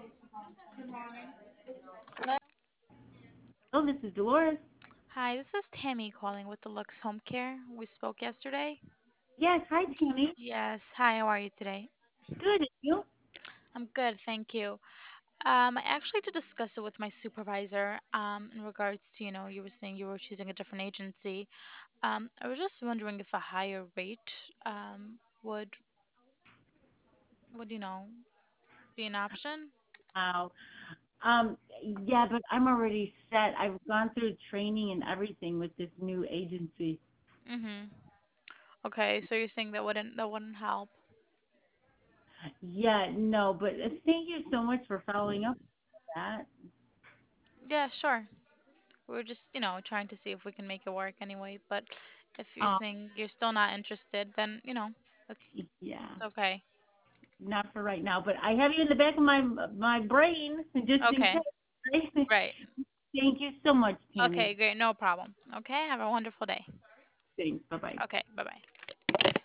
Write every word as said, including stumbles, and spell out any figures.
Hello. Oh, this is Dolores. Hi, this is Tammy calling with the Lux Home Care. We spoke yesterday. Yes, hi Tammy. Yes. Hi, how are you today? Good, and you? I'm good, thank you. Um, I actually did discuss it with my supervisor, um, in regards to, you know, you were saying you were choosing a different agency. Um, I was just wondering if a higher rate, um, would, would, you know, be an option? Wow. Um, yeah, but I'm already set. I've gone through training and everything with this new agency. Mm-hmm. Okay, so you're saying that wouldn't, that wouldn't help? Yeah, no, but uh, thank you so much for following up with that. Yeah, sure. We're just, you know, trying to see if we can make it work anyway. But if you're Um, saying you're still not interested, then, you know, it's yeah, it's okay. not for right now, but I have you in the back of my my brain just in Okay. case. Right. Thank you so much, Tammy. Okay, great. No problem. Okay. Have a wonderful day. Thanks. Bye bye. Okay. Bye-bye.